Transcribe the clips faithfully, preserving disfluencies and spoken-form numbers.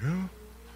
go.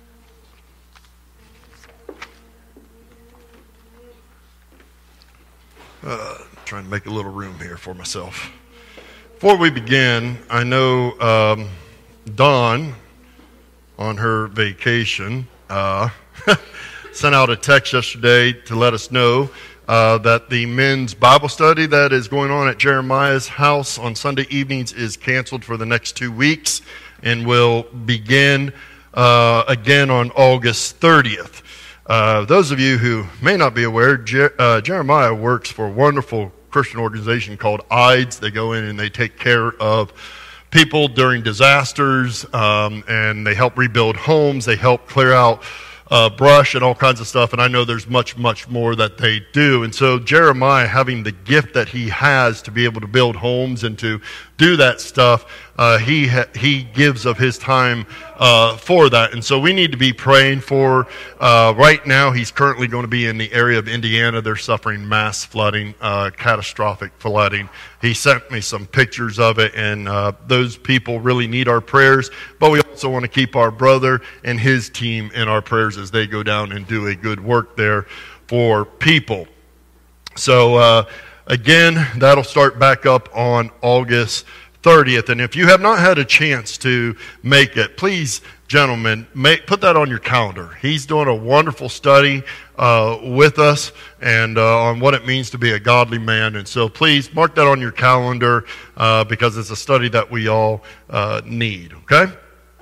Uh, trying to make a little room here for myself. Before we begin, I know um, Dawn, on her vacation, uh, sent out a text yesterday to let us know uh, that the men's Bible study that is going on at Jeremiah's house on Sunday evenings is canceled for the next two weeks and will begin uh, again on August thirtieth. Uh, those of you who may not be aware, Jer- uh, Jeremiah works for a wonderful Christian organization called I D S. They go in and they take care of people during disasters, um, and they help rebuild homes. They help clear out uh, brush and all kinds of stuff. And I know there's much, much more that they do. And so Jeremiah, having the gift that he has to be able to build homes and to do that stuff, uh, he ha- he gives of his time uh, for that. And so we need to be praying for, uh, right now he's currently going to be in the area of Indiana. They're suffering mass flooding, uh, catastrophic flooding. He sent me some pictures of it, and uh, those people really need our prayers. But we also want to keep our brother and his team in our prayers as they go down and do a good work there for people. So uh, again, that'll start back up on August thirtieth. And if you have not had a chance to make it, please, gentlemen, make, put that on your calendar. He's doing a wonderful study uh, with us and uh, on what it means to be a godly man. And so please mark that on your calendar uh, because it's a study that we all uh, need, okay?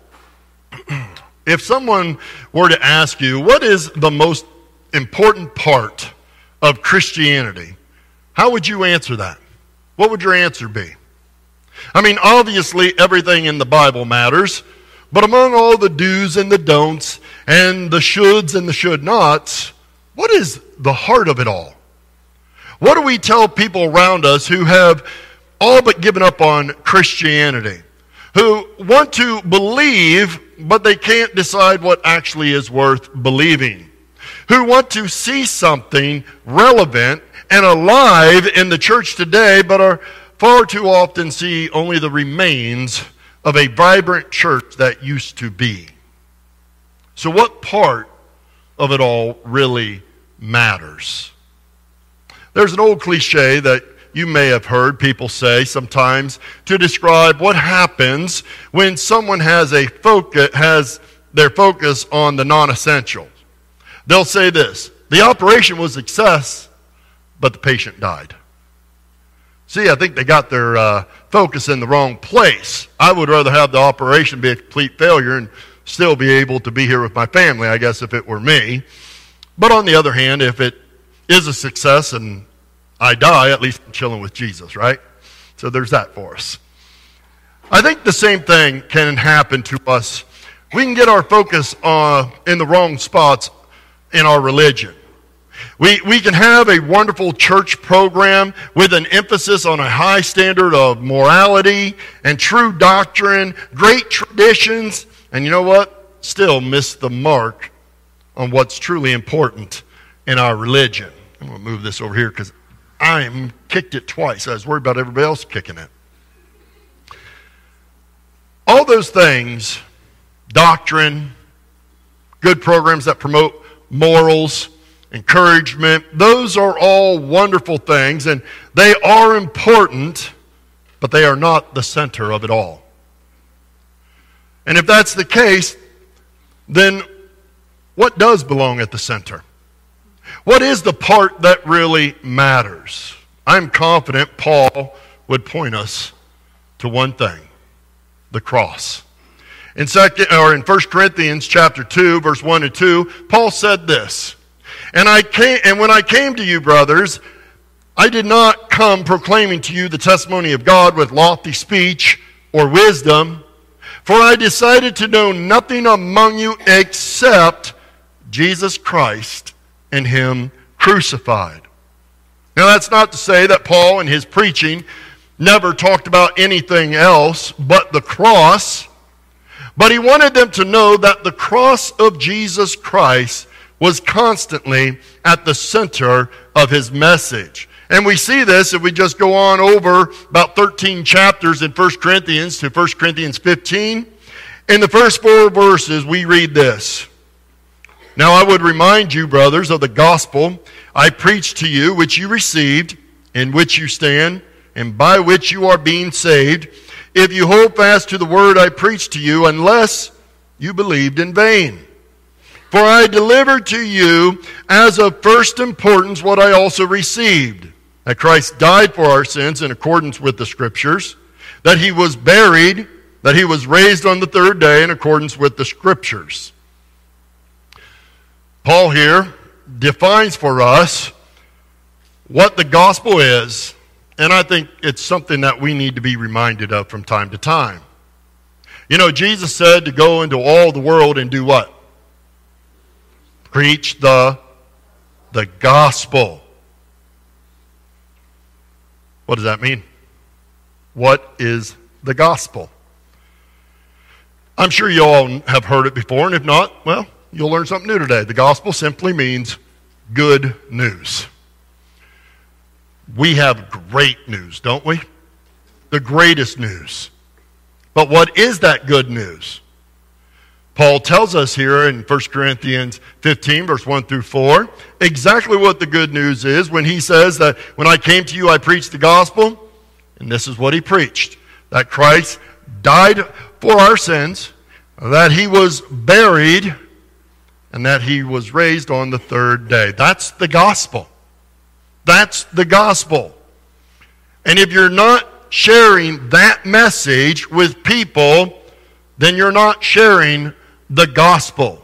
If someone were to ask you, what is the most important part of Christianity, how would you answer that? What would your answer be? I mean, obviously everything in the Bible matters, but among all the do's and the don'ts and the shoulds and the should nots, what is the heart of it all? What do we tell people around us who have all but given up on Christianity, who want to believe, but they can't decide what actually is worth believing, who want to see something relevant and alive in the church today, but are far too often see only the remains of a vibrant church that used to be? So what part of it all really matters? There's an old cliche that you may have heard people say sometimes to describe what happens when someone has a focus, has their focus on the non-essentials. They'll say this: the operation was a success, but the patient died. See, I think they got their uh, focus in the wrong place. I would rather have the operation be a complete failure and still be able to be here with my family, I guess, if it were me. But on the other hand, if it is a success and I die, at least I'm chilling with Jesus, right? So there's that for us. I think the same thing can happen to us. We can get our focus uh, in the wrong spots in our religion. We we can have a wonderful church program with an emphasis on a high standard of morality and true doctrine, great traditions, and you know what? Still miss the mark on what's truly important in our religion. I'm going to move this over here because I kicked it twice. I was worried about everybody else kicking it. All those things, doctrine, good programs that promote morals, encouragement, those are all wonderful things, and they are important, but they are not the center of it all. And if that's the case, then what does belong at the center? What is the part that really matters? I'm confident Paul would point us to one thing: the cross. In second, or in First Corinthians chapter two, verse one and two, Paul said this: And I came, and when I came to you, brothers, I did not come proclaiming to you the testimony of God with lofty speech or wisdom, for I decided to know nothing among you except Jesus Christ and Him crucified. Now that's not to say that Paul in his preaching never talked about anything else but the cross, but he wanted them to know that the cross of Jesus Christ was constantly at the center of his message. And we see this if we just go on over about thirteen chapters in First Corinthians to First Corinthians fifteen. In the first four verses, we read this. Now I would remind you, brothers, of the gospel I preached to you, which you received, in which you stand, and by which you are being saved, if you hold fast to the word I preached to you, unless you believed in vain. For I delivered to you as of first importance what I also received, that Christ died for our sins in accordance with the Scriptures, that he was buried, that he was raised on the third day in accordance with the Scriptures. Paul here defines for us what the gospel is, and I think it's something that we need to be reminded of from time to time. You know, Jesus said to go into all the world and do what? Preach the, the gospel. What does that mean? What is the gospel? I'm sure you all have heard it before, and if not, well, you'll learn something new today. The gospel simply means good news. We have great news, don't we? The greatest news. But what is that good news? Paul tells us here in First Corinthians fifteen, verse one through four, exactly what the good news is when he says that when I came to you, I preached the gospel, and this is what he preached, that Christ died for our sins, that he was buried, and that he was raised on the third day. That's the gospel. That's the gospel. And if you're not sharing that message with people, then you're not sharing the gospel.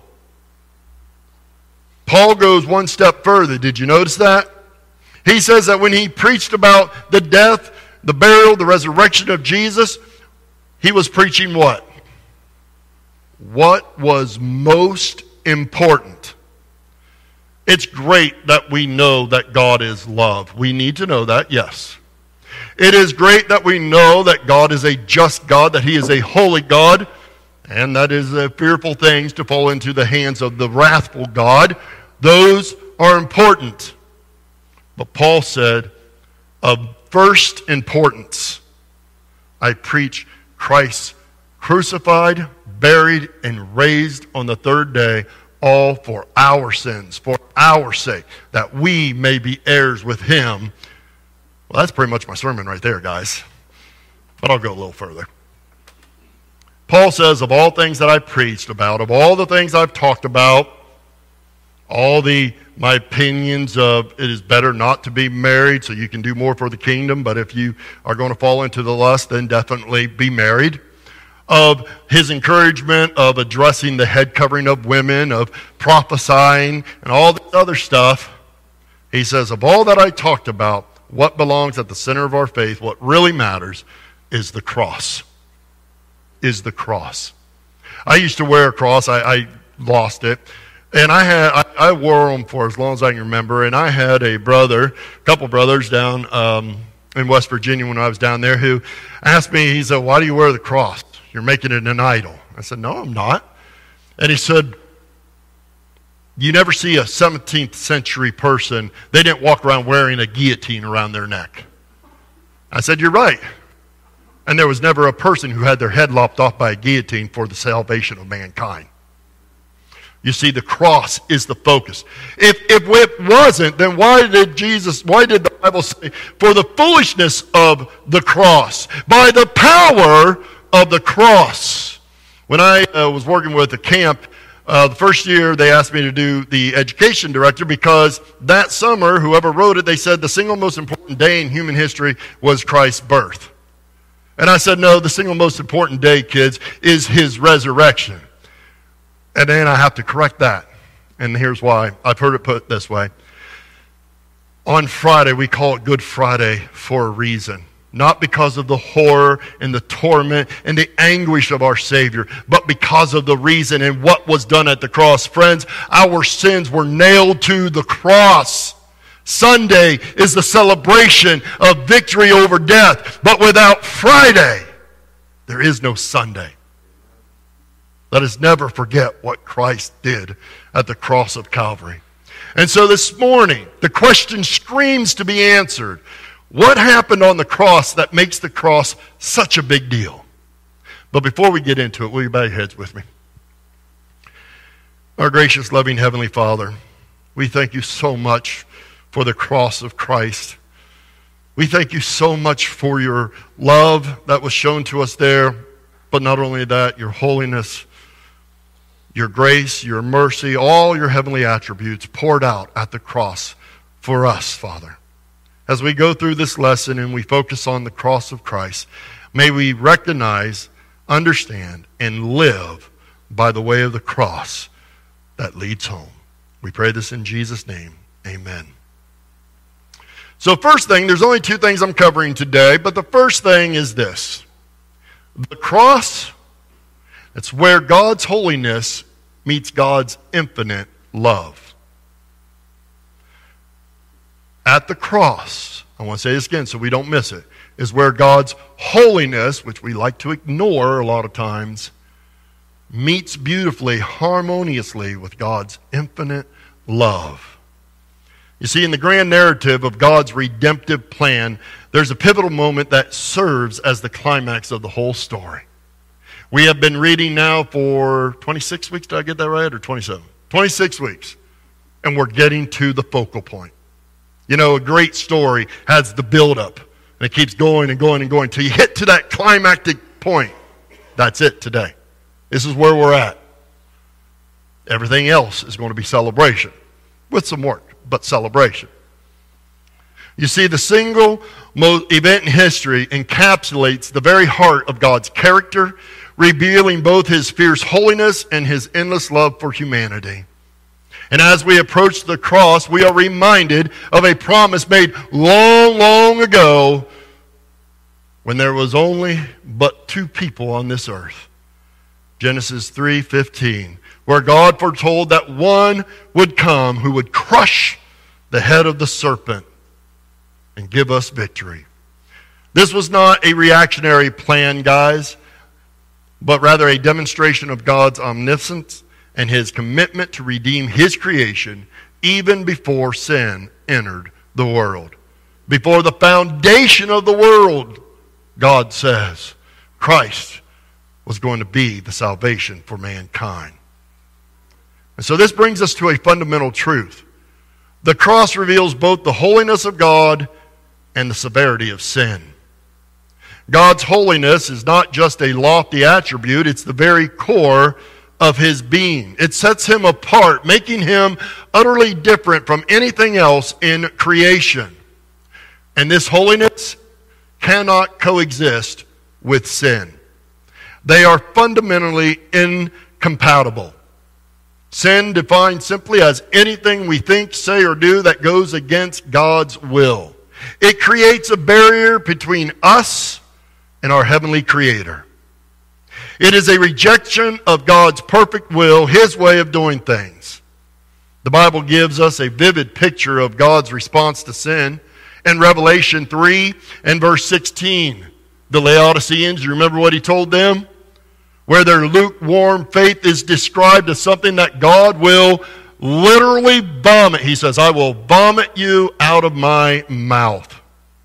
Paul goes one step further. Did you notice that? He says that when he preached about the death, the burial, the resurrection of Jesus, he was preaching what? What was most important? It's great that we know that God is love. We need to know that, yes. It is great that we know that God is a just God, that he is a holy God, and that is a fearful things to fall into the hands of the wrathful God. Those are important. But Paul said, of first importance, I preach Christ crucified, buried, and raised on the third day, all for our sins, for our sake, that we may be heirs with him. Well, that's pretty much my sermon right there, guys. But I'll go a little further. Paul says, of all things that I preached about, of all the things I've talked about, all the my opinions of it is better not to be married so you can do more for the kingdom, but if you are going to fall into the lust, then definitely be married. Of his encouragement of addressing the head covering of women, of prophesying, and all this other stuff, he says, of all that I talked about, what belongs at the center of our faith, what really matters, is the cross. Is the cross. I used to wear a cross. I, I lost it. And I had I, I wore them for as long as I can remember. And I had a brother, a couple brothers down um, in West Virginia when I was down there who asked me, he said, why do you wear the cross? You're making it an idol. I said, no, I'm not. And he said, you never see a seventeenth century person, they didn't walk around wearing a guillotine around their neck. I said, you're right. And there was never a person who had their head lopped off by a guillotine for the salvation of mankind. You see, the cross is the focus. If, if it wasn't, then why did Jesus, why did the Bible say, for the foolishness of the cross, by the power of the cross? When I uh, was working with a camp, uh, the first year they asked me to do the education director because that summer, whoever wrote it, they said the single most important day in human history was Christ's birth. And I said, no, the single most important day, kids, is his resurrection. And then I have to correct that. And here's why. I've heard it put this way. On Friday, we call it Good Friday for a reason. Not because of the horror and the torment and the anguish of our Savior, but because of the reason and what was done at the cross. Friends, our sins were nailed to the cross. Sunday is the celebration of victory over death. But without Friday, there is no Sunday. Let us never forget what Christ did at the cross of Calvary. And so this morning, the question screams to be answered. What happened on the cross that makes the cross such a big deal? But before we get into it, will you bow your heads with me? Our gracious, loving Heavenly Father, we thank you so much for the cross of Christ. We thank you so much for your love that was shown to us there, but not only that, your holiness, your grace, your mercy, all your heavenly attributes poured out at the cross for us, Father. As we go through this lesson and we focus on the cross of Christ, may we recognize, understand, and live by the way of the cross that leads home. We pray this in Jesus' name. Amen. So first thing, there's only two things I'm covering today, but the first thing is this. The cross, it's where God's holiness meets God's infinite love. At the cross, I want to say this again so we don't miss it, is where God's holiness, which we like to ignore a lot of times, meets beautifully, harmoniously with God's infinite love. You see, in the grand narrative of God's redemptive plan, there's a pivotal moment that serves as the climax of the whole story. We have been reading now for twenty-six weeks, did I get that right, or twenty-seven? twenty-six weeks, and we're getting to the focal point. You know, a great story has the buildup, and it keeps going and going and going until you hit to that climactic point. That's it today. This is where we're at. Everything else is going to be celebration, with some work, but celebration. You see, the single most event in history encapsulates the very heart of God's character, revealing both his fierce holiness and his endless love for humanity. And as we approach the cross, we are reminded of a promise made long, long ago when there was only but two people on this earth. Genesis three fifteen, where God foretold that one would come who would crush the head of the serpent and give us victory. This was not a reactionary plan, guys, but rather a demonstration of God's omniscience and his commitment to redeem his creation even before sin entered the world. Before the foundation of the world, God says, Christ was going to be the salvation for mankind. And so this brings us to a fundamental truth. The cross reveals both the holiness of God and the severity of sin. God's holiness is not just a lofty attribute, it's the very core of his being. It sets him apart, making him utterly different from anything else in creation. And this holiness cannot coexist with sin. They are fundamentally incompatible. Sin defined simply as anything we think, say, or do that goes against God's will. It creates a barrier between us and our heavenly Creator. It is a rejection of God's perfect will, his way of doing things. The Bible gives us a vivid picture of God's response to sin in Revelation three and verse sixteen. The Laodiceans, you remember what he told them? Where their lukewarm faith is described as something that God will literally vomit. He says, I will vomit you out of my mouth.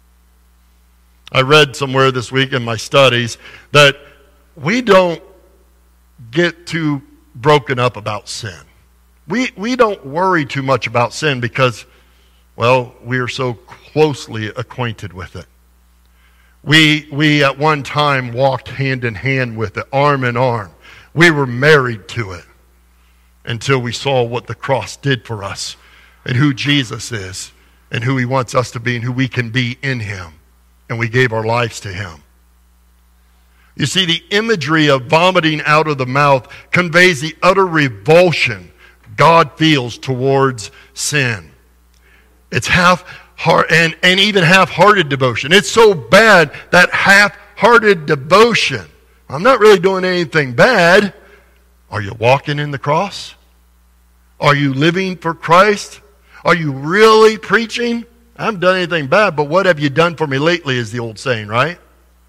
I read somewhere this week in my studies that we don't get too broken up about sin. We, we don't worry too much about sin because, well, we are so closely acquainted with it. We, we at one time walked hand in hand with it, arm in arm. We were married to it until we saw what the cross did for us and who Jesus is and who he wants us to be and who we can be in him. And we gave our lives to him. You see, the imagery of vomiting out of the mouth conveys the utter revulsion God feels towards sin. It's half heart and, and even half-hearted devotion. It's so bad that half-hearted devotion. I'm not really doing anything bad. Are you walking in the cross? Are you living for Christ? Are you really preaching? I haven't done anything bad, but what have you done for me lately is the old saying, right?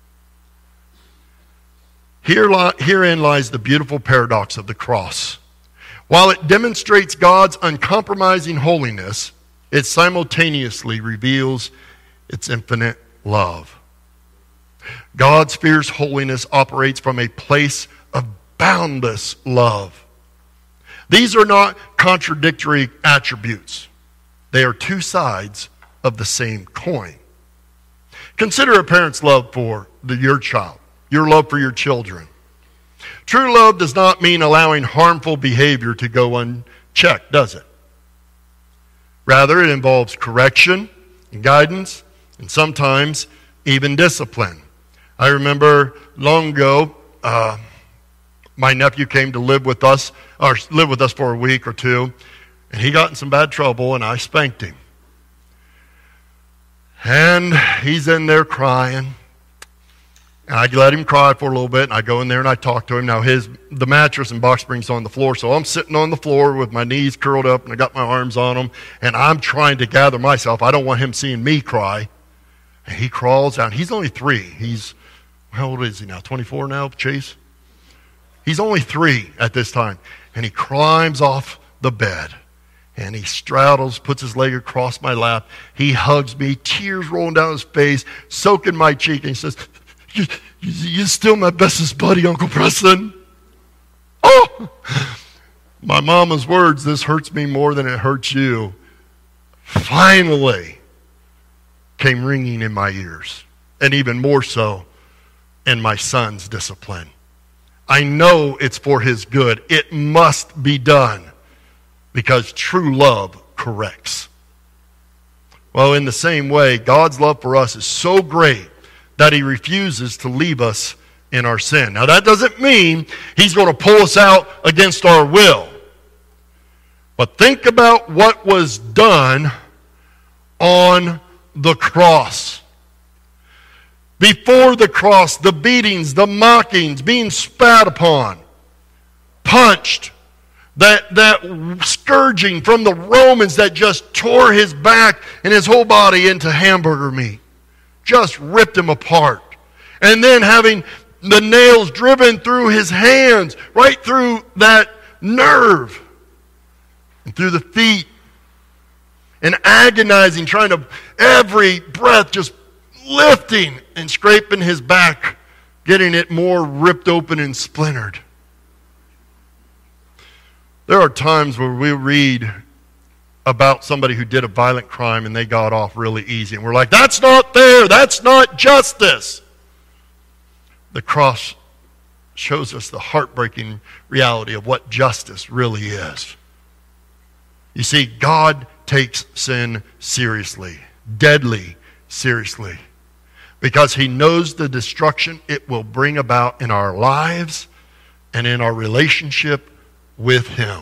Here, herein lies the beautiful paradox of the cross. While it demonstrates God's uncompromising holiness, it simultaneously reveals its infinite love. God's fierce holiness operates from a place of boundless love. These are not contradictory attributes. They are two sides of the same coin. Consider a parent's love for the, your child, your love for your children. True love does not mean allowing harmful behavior to go unchecked, does it? Rather, it involves correction and guidance, and sometimes even discipline. I remember long ago, uh, my nephew came to live with us, or live with us for a week or two, and he got in some bad trouble, and I spanked him. And he's in there crying. And I let him cry for a little bit, and I go in there and I talk to him. Now, his the mattress and box spring's on the floor, so I'm sitting on the floor with my knees curled up, and I got my arms on him, and I'm trying to gather myself. I don't want him seeing me cry. And he crawls down. He's only three. He's, how old is he now? twenty-four now, Chase? He's only three at this time. And he climbs off the bed. And he straddles, puts his leg across my lap. He hugs me, tears rolling down his face, soaking my cheek. And he says, you, you, you're still my bestest buddy, Uncle Preston. Oh! My mama's words, this hurts me more than it hurts you, finally came ringing in my ears. And even more so in my son's discipline. I know it's for his good. It must be done because true love corrects. Well, in the same way, God's love for us is so great that he refuses to leave us in our sin. Now, that doesn't mean he's going to pull us out against our will. But think about what was done on the cross. Before the cross, the beatings, the mockings, being spat upon, punched, that, that scourging from the Romans that just tore his back and his whole body into hamburger meat. Just ripped him apart. And then having the nails driven through his hands, right through that nerve, and through the feet, and agonizing, trying to, every breath just lifting and scraping his back, getting it more ripped open and splintered. There are times where we read about somebody who did a violent crime and they got off really easy. And we're like, that's not fair. That's not justice. The cross shows us the heartbreaking reality of what justice really is. You see, God takes sin seriously, deadly seriously, because he knows the destruction it will bring about in our lives and in our relationship with him.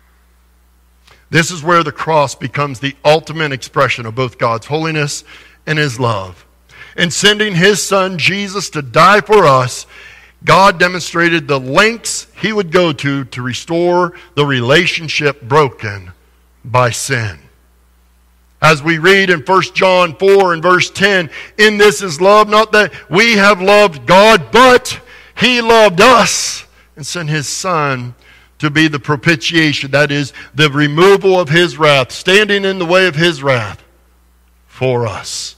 This is where the cross becomes the ultimate expression of both God's holiness and his love. In sending his son Jesus to die for us, God demonstrated the lengths he would go to to restore the relationship broken by sin. As we read in First John four and verse ten, in this is love, not that we have loved God, but he loved us and sent his son to be the propitiation, that is, the removal of his wrath, standing in the way of his wrath for us.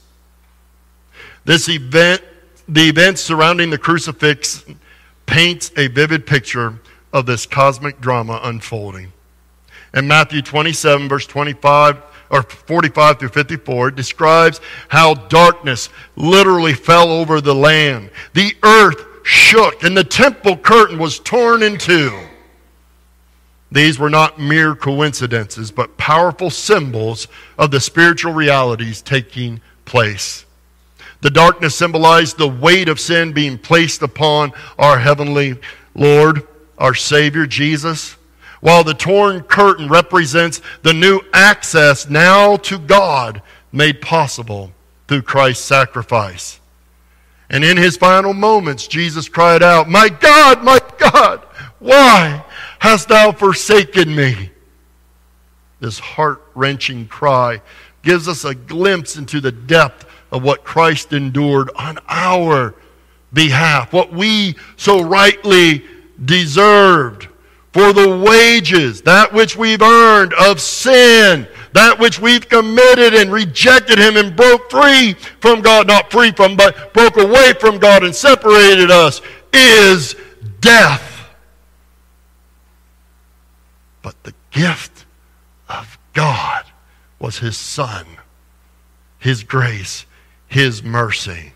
This event, the events surrounding the crucifix, paints a vivid picture of this cosmic drama unfolding. In Matthew twenty-seven, verse twenty-five, or forty-five through fifty-four, it describes how darkness literally fell over the land. The earth shook and the temple curtain was torn in two. These were not mere coincidences, but powerful symbols of the spiritual realities taking place. The darkness symbolized the weight of sin being placed upon our heavenly Lord, our Savior, Jesus, while the torn curtain represents the new access now to God made possible through Christ's sacrifice. And in his final moments, Jesus cried out, "My God, my God, why hast thou forsaken me?" This heart-wrenching cry gives us a glimpse into the depth of what Christ endured on our behalf, what we so rightly deserved. For the wages, that which we've earned of sin, That which we've committed and rejected him and broke free from God, not free from, but broke away from God and separated us, is death. But the gift of God was his Son, his grace, his mercy.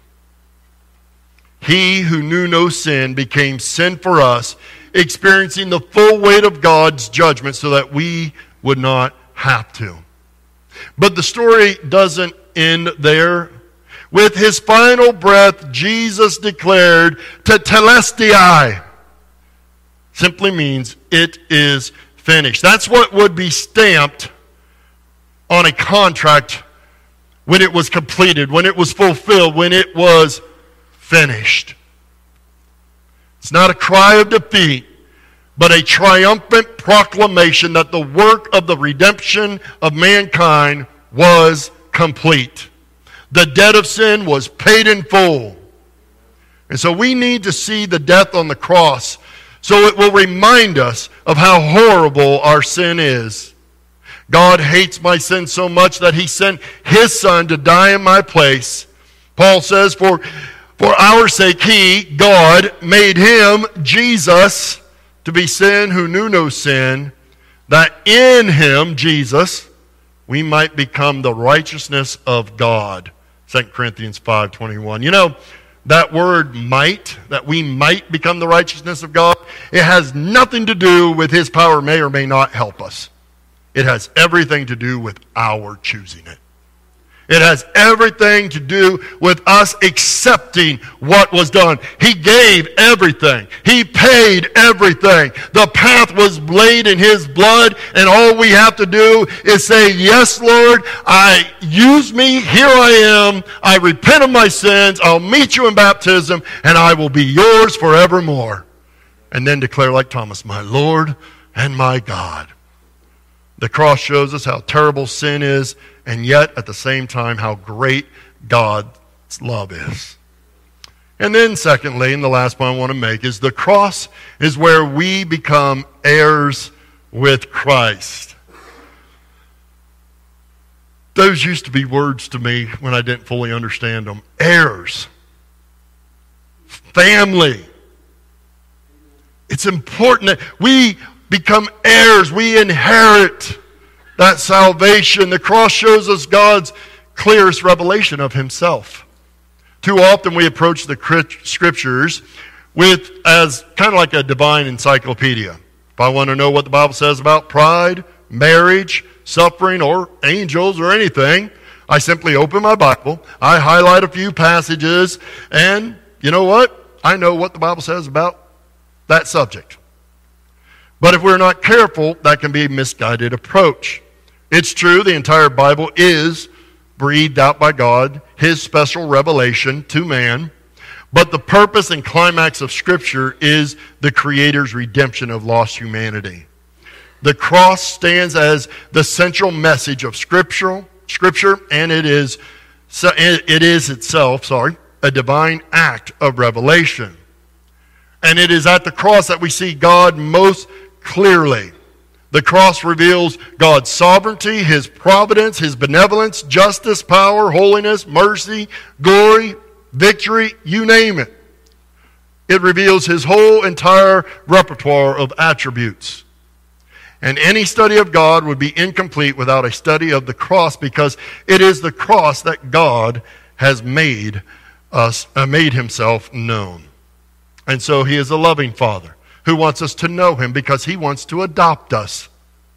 He who knew no sin became sin for us, experiencing the full weight of God's judgment so that we would not have to. But the story doesn't end there. With his final breath, Jesus declared, tetelestai. Simply means it is finished. That's what would be stamped on a contract when it was completed, when it was fulfilled, when it was finished. It's not a cry of defeat, but a triumphant proclamation that the work of the redemption of mankind was complete. The debt of sin was paid in full. And so we need to see the death on the cross so it will remind us of how horrible our sin is. God hates my sin so much that he sent his Son to die in my place. Paul says, for, for our sake he, God, made him, Jesus, to be sin who knew no sin, that in him, Jesus, we might become the righteousness of God. Second Corinthians five twenty-one. You know, that word might, that we might become the righteousness of God, it has nothing to do with his power may or may not help us. It has everything to do with our choosing it. It has everything to do with us accepting what was done. He gave everything. He paid everything. The path was laid in his blood, and all we have to do is say, yes, Lord, I use me. Here I am. I repent of my sins. I'll meet you in baptism, and I will be yours forevermore. And then declare like Thomas, my Lord and my God. The cross shows us how terrible sin is, and yet at the same time how great God's love is. And then secondly, and the last point I want to make, is the cross is where we become heirs with Christ. Those used to be words to me when I didn't fully understand them. Heirs. Family. It's important that we become heirs. We inherit that salvation. The cross shows us God's clearest revelation of himself. Too often we approach the scriptures with as kind of like a divine encyclopedia. If I want to know what the Bible says about pride, marriage, suffering, or angels or anything, I simply open my Bible, I highlight a few passages, and you know what? I know what the Bible says about that subject. But if we're not careful, that can be a misguided approach. It's true, the entire Bible is breathed out by God, his special revelation to man. But the purpose and climax of Scripture is the Creator's redemption of lost humanity. The cross stands as the central message of Scripture, Scripture, and it is, it is itself, sorry, a divine act of revelation. And it is at the cross that we see God most clearly. The cross reveals God's sovereignty, his providence, his benevolence, justice, power, holiness, mercy, glory, victory, you name it. It reveals his whole entire repertoire of attributes. And any study of God would be incomplete without a study of the cross, because it is the cross that God has made us, uh, made himself known. And so he is a loving Father who wants us to know him because he wants to adopt us.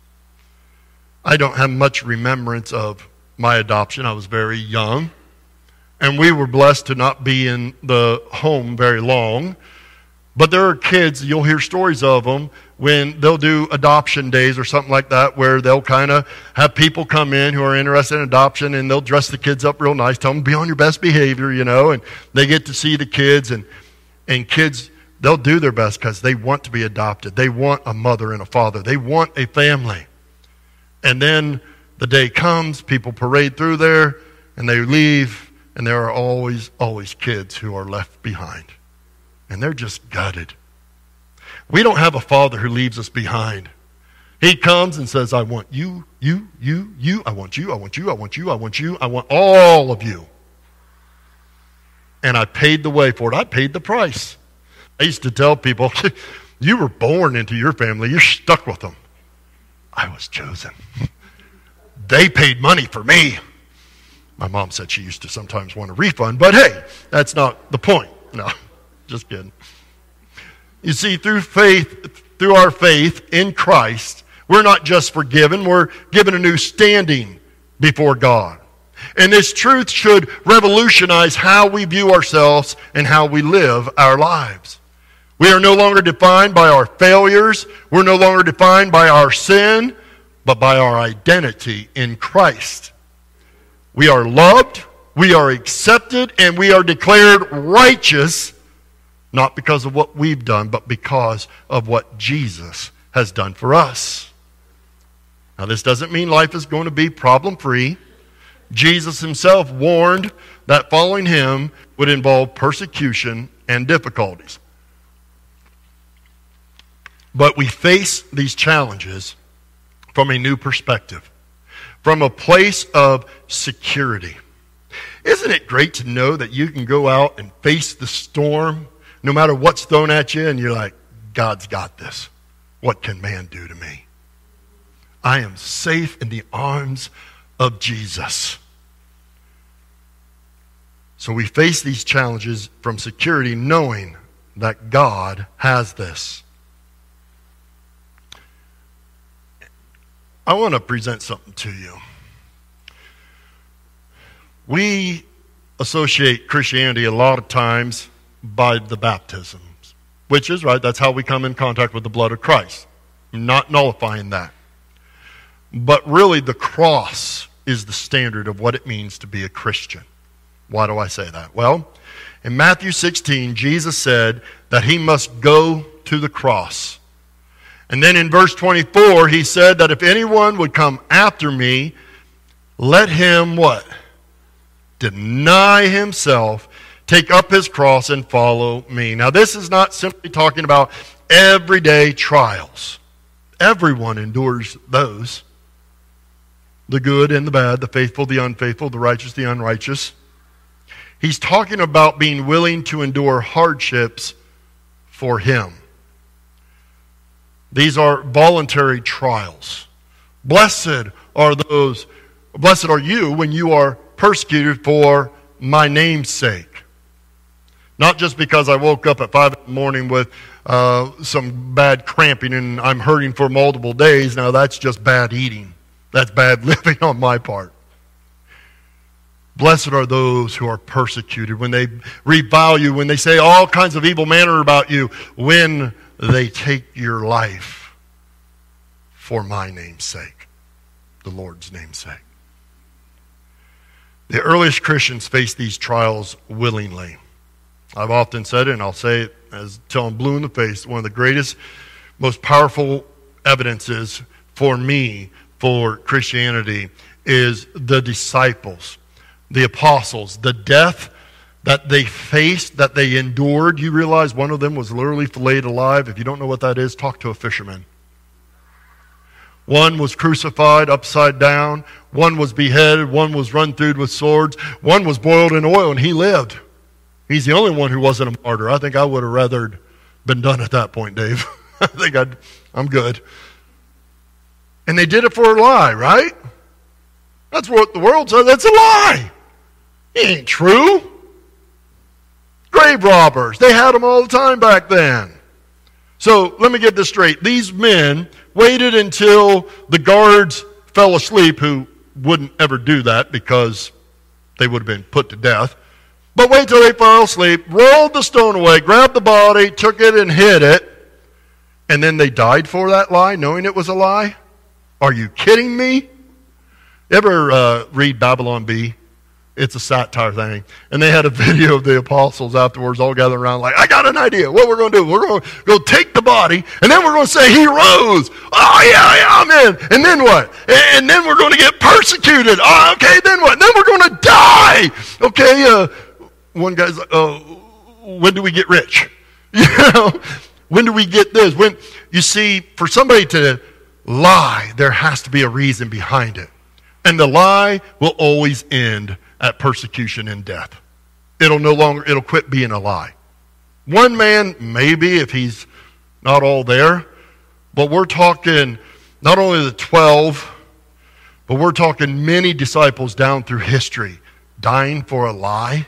I don't have much remembrance of my adoption. I was very young, and we were blessed to not be in the home very long. But there are kids, you'll hear stories of them, when they'll do adoption days or something like that, where they'll kind of have people come in who are interested in adoption, and they'll dress the kids up real nice, tell them to be on your best behavior, you know, and they get to see the kids, and, and kids, they'll do their best because they want to be adopted. They want a mother and a father. They want a family. And then the day comes, people parade through there, and they leave, and there are always, always kids who are left behind. And they're just gutted. We don't have a father who leaves us behind. He comes and says, I want you, you, you, you. I want you, I want you, I want you, I want you. I want all of you. And I paid the way for it. I paid the price. I used to tell people, you were born into your family. You're stuck with them. I was chosen. They paid money for me. My mom said she used to sometimes want a refund, but hey, that's not the point. No, just kidding. You see, through faith, through our faith in Christ, we're not just forgiven, we're given a new standing before God. And this truth should revolutionize how we view ourselves and how we live our lives. We are no longer defined by our failures. We're no longer defined by our sin, but by our identity in Christ. We are loved, we are accepted, and we are declared righteous, not because of what we've done, but because of what Jesus has done for us. Now, this doesn't mean life is going to be problem-free. Jesus himself warned that following him would involve persecution and difficulties. But we face these challenges from a new perspective, from a place of security. Isn't it great to know that you can go out and face the storm no matter what's thrown at you, and you're like, God's got this. What can man do to me? I am safe in the arms of Jesus. So we face these challenges from security, knowing that God has this. I want to present something to you. We associate Christianity a lot of times by the baptisms, which is right. That's how we come in contact with the blood of Christ. I'm not nullifying that. But really, the cross is the standard of what it means to be a Christian. Why do I say that? Well, in Matthew sixteen, Jesus said that he must go to the cross. And then in verse twenty-four, he said that if anyone would come after me, let him what? Deny himself, take up his cross, and follow me. Now, this is not simply talking about everyday trials. Everyone endures those. The good and the bad, the faithful, the unfaithful, the righteous, the unrighteous. He's talking about being willing to endure hardships for him. These are voluntary trials. Blessed are those, blessed are you when you are persecuted for my name's sake. Not just because I woke up at five in the morning with uh, some bad cramping and I'm hurting for multiple days. Now that's just bad eating. That's bad living on my part. Blessed are those who are persecuted, when they revile you, when they say all kinds of evil manner about you, when they take your life for my name's sake, the Lord's name's sake. The earliest Christians faced these trials willingly. I've often said it, and I'll say it as till I'm blue in the face, one of the greatest, most powerful evidences for me for Christianity is the disciples, the apostles, the death that they faced, that they endured. You realize one of them was literally filleted alive. If you don't know what that is, talk to a fisherman. One was crucified upside down. One was beheaded. One was run through with swords. One was boiled in oil, and he lived. He's the only one who wasn't a martyr. I think I would have rather been done at that point, Dave. I think I'd, I'm good. And they did it for a lie, right? That's what the world says. That's a lie. It ain't true. Grave robbers. They had them all the time back then. So let me get this straight. These men waited until the guards fell asleep, who wouldn't ever do that because they would have been put to death. But wait till they fell asleep, rolled the stone away, grabbed the body, took it and hid it, and then they died for that lie, knowing it was a lie? Are you kidding me? Ever uh, read Babylon Bee? It's a satire thing. And they had a video of the apostles afterwards all gathered around like, I got an idea. What we're going to do, we're going to go take the body, and then we're going to say he rose. Oh, yeah, yeah, I'm in. And then what? And then we're going to get persecuted. Oh, okay, then what? Then we're going to die. Okay, uh, one guy's like, oh, when do we get rich? You know, when do we get this? When, you see, for somebody to lie, there has to be a reason behind it. And the lie will always end at persecution and death. It'll no longer, it'll quit being a lie. One man, maybe, if he's not all there, but we're talking not only the twelve, but we're talking many disciples down through history dying for a lie.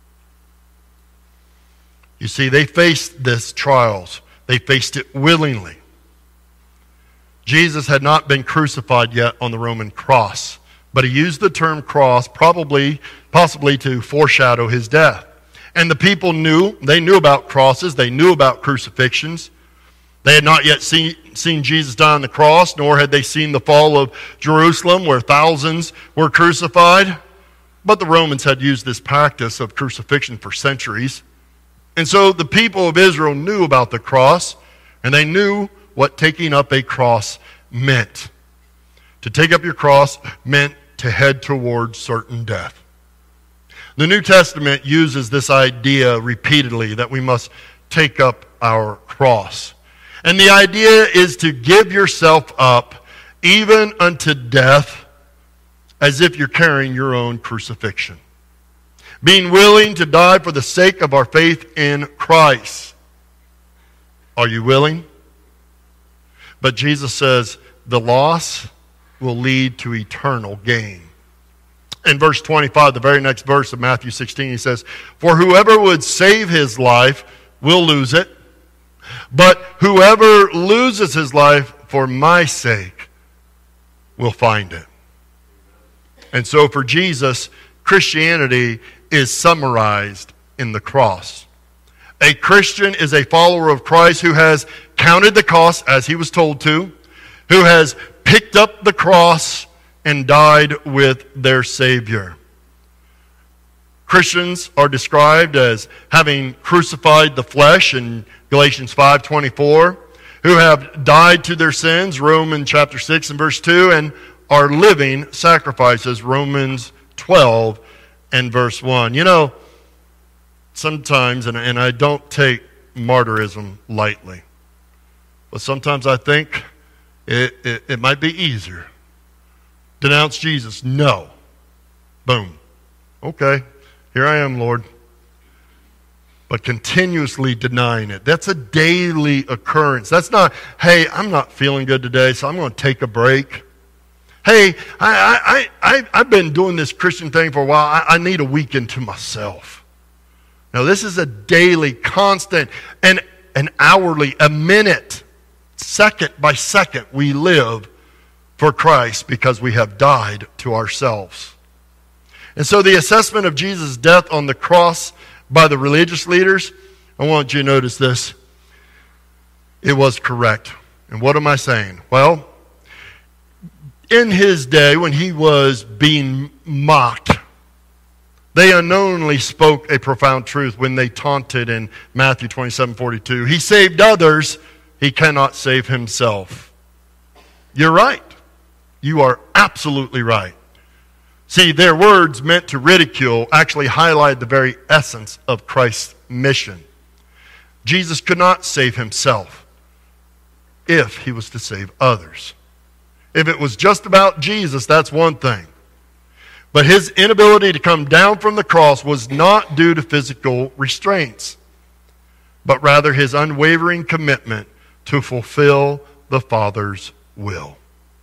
You see, they faced this trials. They faced it willingly. Jesus had not been crucified yet on the Roman cross, but he used the term cross probably, possibly to foreshadow his death. And the people knew, they knew about crosses, they knew about crucifixions. They had not yet seen, seen Jesus die on the cross, nor had they seen the fall of Jerusalem where thousands were crucified. But the Romans had used this practice of crucifixion for centuries. And so the people of Israel knew about the cross, and they knew what taking up a cross meant. To take up your cross meant to head towards certain death. The New Testament uses this idea repeatedly that we must take up our cross. And the idea is to give yourself up even unto death as if you're carrying your own crucifixion. Being willing to die for the sake of our faith in Christ. Are you willing? But Jesus says the loss will lead to eternal gain. In verse twenty-five, the very next verse of Matthew sixteen, he says, "For whoever would save his life will lose it, but whoever loses his life for my sake will find it." And so for Jesus, Christianity is summarized in the cross. A Christian is a follower of Christ who has counted the cost as he was told to, who has picked up the cross and died with their Savior. Christians are described as having crucified the flesh in Galatians five twenty-four, who have died to their sins, Romans chapter six and verse two, and are living sacrifices, Romans twelve and verse one. You know, sometimes, and, and I don't take martyrism lightly, but sometimes I think it, it, it might be easier. Denounce Jesus. No. Boom. Okay. Here I am, Lord. But continuously denying it. That's a daily occurrence. That's not, hey, I'm not feeling good today, so I'm going to take a break. Hey, I, I, I, I've been doing this Christian thing for a while. I, I need a weekend to myself. Now, this is a daily, constant, and an hourly, a minute, second by second, we live for Christ because we have died to ourselves. And so the assessment of Jesus' death on the cross by the religious leaders, I want you to notice this. It was correct. And what am I saying? Well, in his day when he was being mocked, they unknowingly spoke a profound truth when they taunted in Matthew twenty-seven forty-two. He saved others, he cannot save himself. You're right. You are absolutely right. See, their words meant to ridicule actually highlight the very essence of Christ's mission. Jesus could not save himself if he was to save others. If it was just about Jesus, that's one thing. But his inability to come down from the cross was not due to physical restraints, but rather his unwavering commitment to fulfill the Father's will.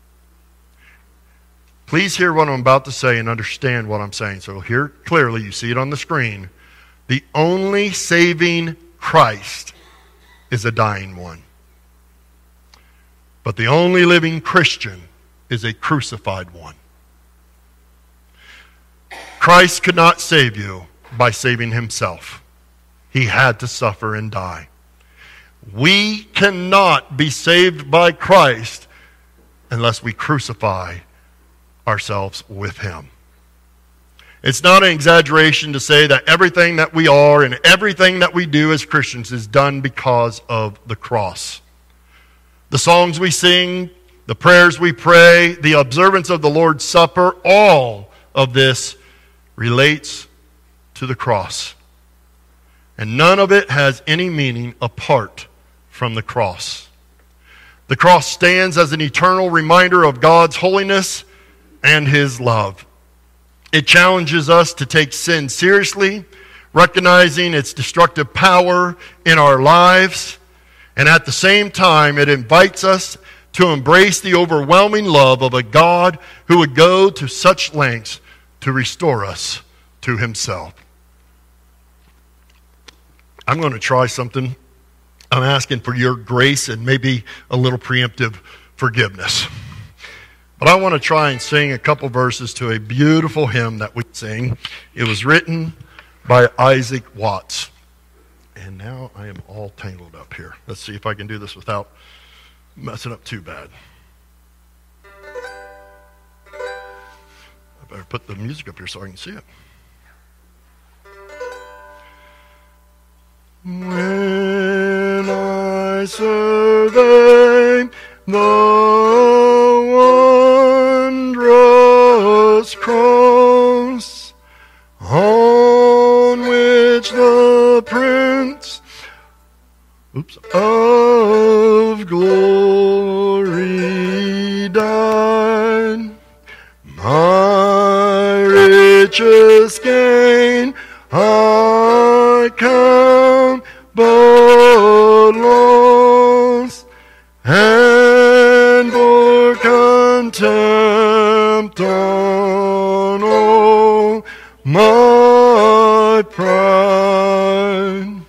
Please hear what I'm about to say and understand what I'm saying. So here clearly, you see it on the screen. The only saving Christ is a dying one. But the only living Christian is a crucified one. Christ could not save you by saving himself. He had to suffer and die. We cannot be saved by Christ unless we crucify ourselves with him. It's not an exaggeration to say that everything that we are and everything that we do as Christians is done because of the cross. The songs we sing, the prayers we pray, the observance of the Lord's Supper, all of this relates to the cross. And none of it has any meaning apart from the cross. The cross stands as an eternal reminder of God's holiness and His love. It challenges us to take sin seriously, recognizing its destructive power in our lives, and at the same time, it invites us to embrace the overwhelming love of a God who would go to such lengths to restore us to Himself. I'm going to try something. I'm asking for your grace and maybe a little preemptive forgiveness. But I want to try and sing a couple verses to a beautiful hymn that we sing. It was written by Isaac Watts. And now I am all tangled up here. Let's see if I can do this without messing up too bad. I better put the music up here so I can see it. When I survey the wondrous cross on which the Prince oops, of glory died, my richest gain I count but loss, and for contempt on all my pride.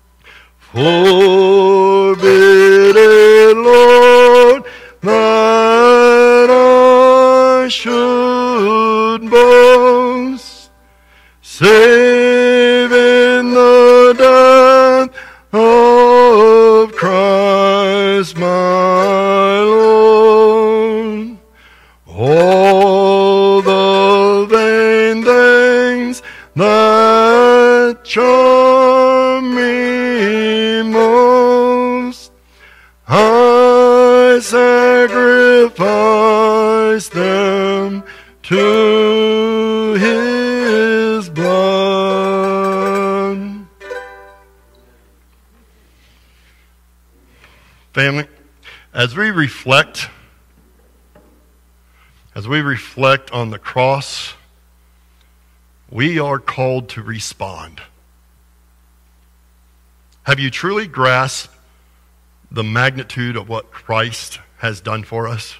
Forbid it, Lord, that I should boast, save in the death of Christ my Lord. All the vain things that charm me most, I sacrifice them to His blood. Family, as we reflect, as we reflect on the cross, we are called to respond. Have you truly grasped the magnitude of what Christ has done for us?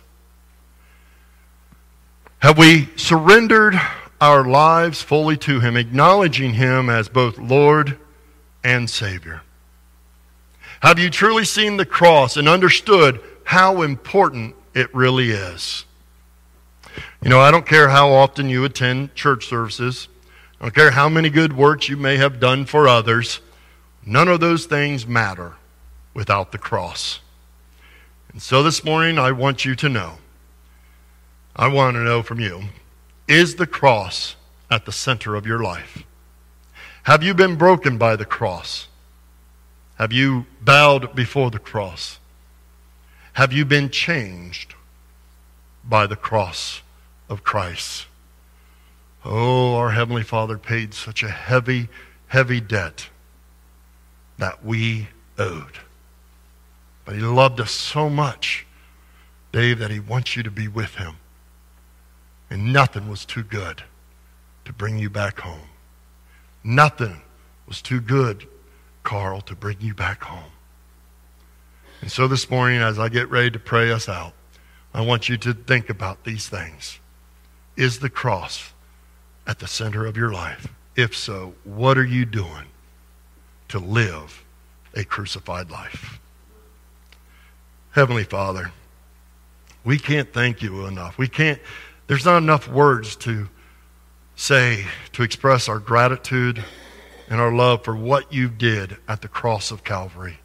Have we surrendered our lives fully to Him, acknowledging Him as both Lord and Savior? Have you truly seen the cross and understood how important it really is? You know, I don't care how often you attend church services. I don't care how many good works you may have done for others. None of those things matter without the cross. And so this morning, I want you to know, I want to know from you, is the cross at the center of your life? Have you been broken by the cross? Have you bowed before the cross? Have you been changed by the cross of Christ? Oh, our Heavenly Father paid such a heavy, heavy debt that we owed. But He loved us so much, Dave, that He wants you to be with Him. And nothing was too good to bring you back home. Nothing was too good, Carl, to bring you back home. And so this morning, as I get ready to pray us out, I want you to think about these things. Is the cross at the center of your life? If so, what are you doing to live a crucified life? Heavenly Father, we can't thank you enough. We can't, there's not enough words to say, to express our gratitude and our love for what you did at the cross of Calvary.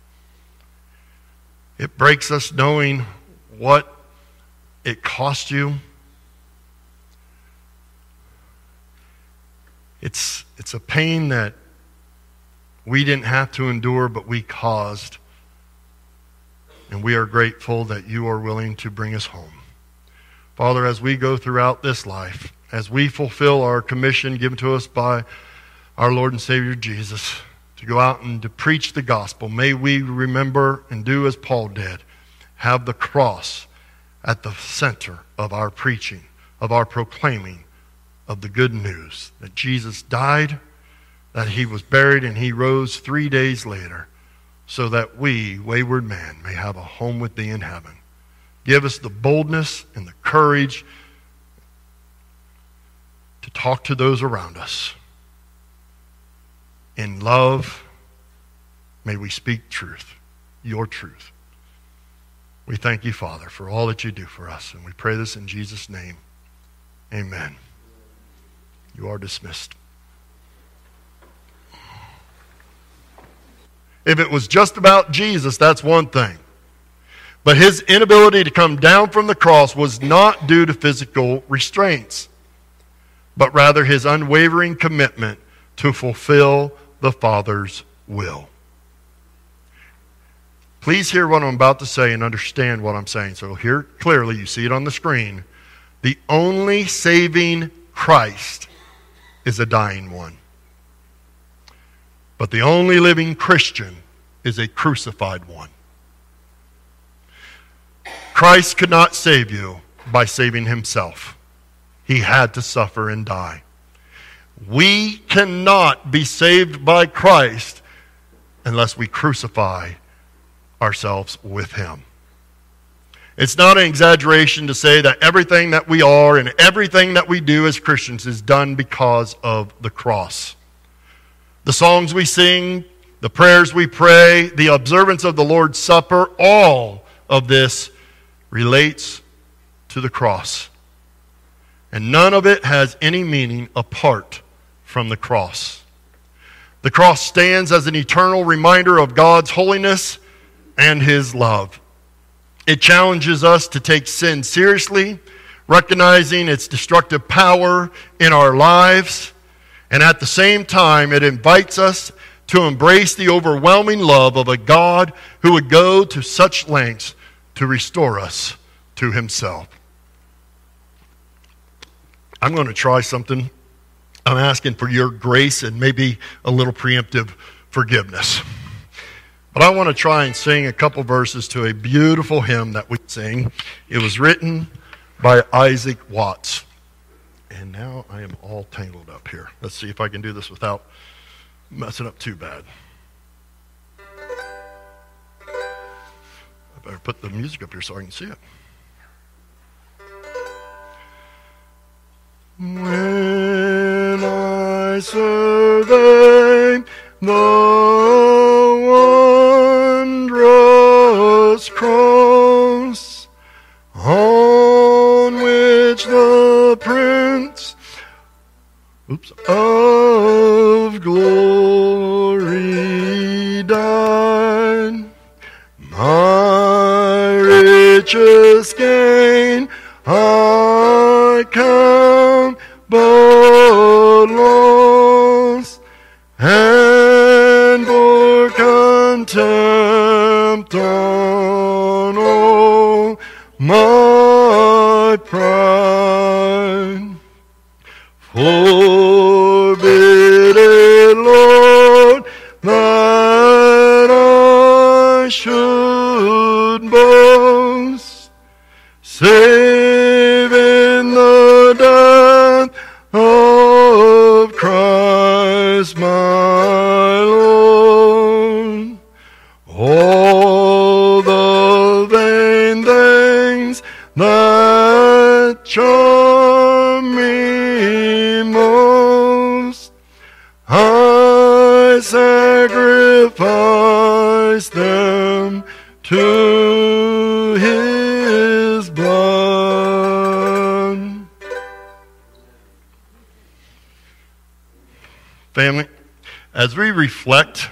It breaks us knowing what it cost you. It's, it's a pain that we didn't have to endure, but we caused. And we are grateful that you are willing to bring us home. Father, as we go throughout this life, as we fulfill our commission given to us by our Lord and Savior Jesus, to go out and to preach the gospel, may we remember and do as Paul did, have the cross at the center of our preaching, of our proclaiming of the good news that Jesus died, that he was buried, and he rose three days later so that we, wayward man, may have a home with thee in heaven. Give us the boldness and the courage to talk to those around us. In love, may we speak truth, your truth. We thank you, Father, for all that you do for us, and we pray this in Jesus' name. Amen. You are dismissed. If it was just about Jesus, that's one thing. But his inability to come down from the cross was not due to physical restraints, but rather his unwavering commitment to fulfill the Father's will. Please hear what I'm about to say and understand what I'm saying. So hear clearly, you see it on the screen. The only saving Christ is a dying one. But the only living Christian is a crucified one. Christ could not save you by saving himself. He had to suffer and die. We cannot be saved by Christ unless we crucify ourselves with him. It's not an exaggeration to say that everything that we are and everything that we do as Christians is done because of the cross. The songs we sing, the prayers we pray, the observance of the Lord's Supper, all of this relates to the cross. And none of it has any meaning apart from the cross. The cross stands as an eternal reminder of God's holiness and his love. It challenges us to take sin seriously, recognizing its destructive power in our lives. And at the same time, it invites us to embrace the overwhelming love of a God who would go to such lengths to restore us to himself. I'm going to try something. I'm asking for your grace and maybe a little preemptive forgiveness. But I want to try and sing a couple verses to a beautiful hymn that we sing. It was written by Isaac Watts. And now I am all tangled up here. Let's see if I can do this without messing up too bad. I better put the music up here so I can see it. When I survey the wondrous cross on which the Prince oops, of glory died, my richest gain I count but loss, and for contempt on all my pride. Forbid it, Lord, that I should boast, save in the death of Christ my Lord. All the vain things that charm me most, I sacrifice them to his blood. Family, as we reflect,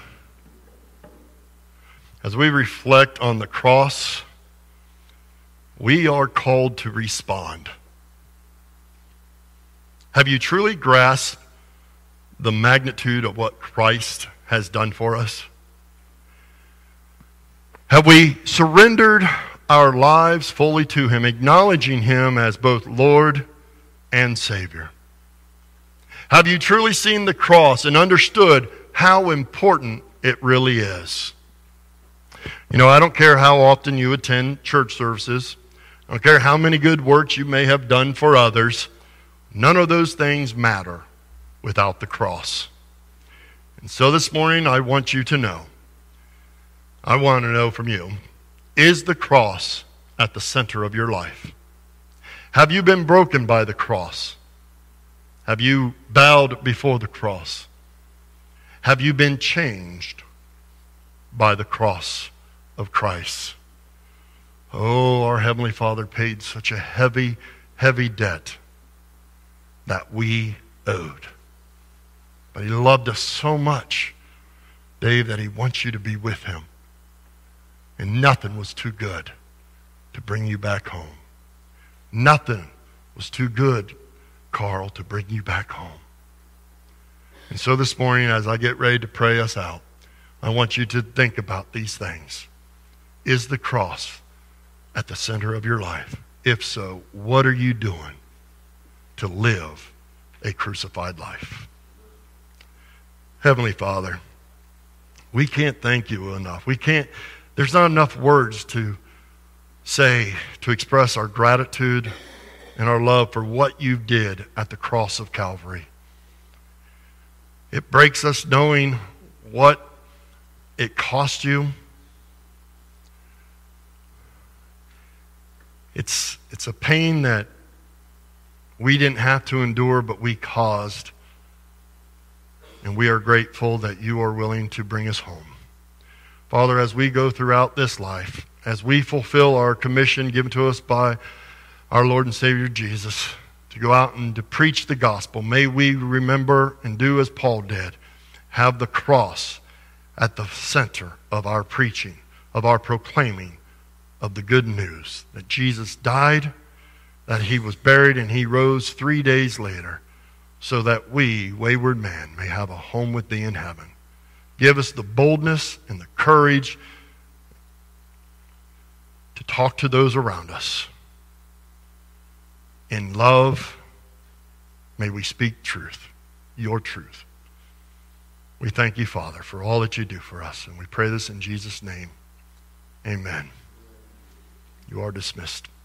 as we reflect on the cross, we are called to respond. Have you truly grasped the magnitude of what Christ has done for us? Have we surrendered our lives fully to him, acknowledging him as both Lord and Savior? Have you truly seen the cross and understood how important it really is? You know, I don't care how often you attend church services. I don't care how many good works you may have done for others. None of those things matter without the cross. And so this morning, I want you to know, I want to know from you, is the cross at the center of your life? Have you been broken by the cross? Have you bowed before the cross? Have you been changed by the cross of Christ? Oh, our Heavenly Father paid such a heavy, heavy debt that we owed. But He loved us so much, Dave, that He wants you to be with Him. And nothing was too good to bring you back home. Nothing was too good, Carl, to bring you back home. And so this morning, as I get ready to pray us out, I want you to think about these things. Is the cross at the center of your life? If so, what are you doing to live a crucified life? Heavenly Father, we can't thank you enough. We can't, there's not enough words to say, to express our gratitude and our love for what you did at the cross of Calvary. It breaks us knowing what it cost you. It's, it's a pain that we didn't have to endure, but we caused. And we are grateful that you are willing to bring us home. Father, as we go throughout this life, as we fulfill our commission given to us by our Lord and Savior Jesus, to go out and to preach the gospel, may we remember and do as Paul did, have the cross at the center of our preaching, of our proclaiming of the good news that Jesus died, that He was buried, and He rose three days later so that we, wayward man, may have a home with Thee in heaven. Give us the boldness and the courage to talk to those around us. In love, may we speak truth, your truth. We thank you, Father, for all that you do for us, and we pray this in Jesus' name. Amen. You are dismissed.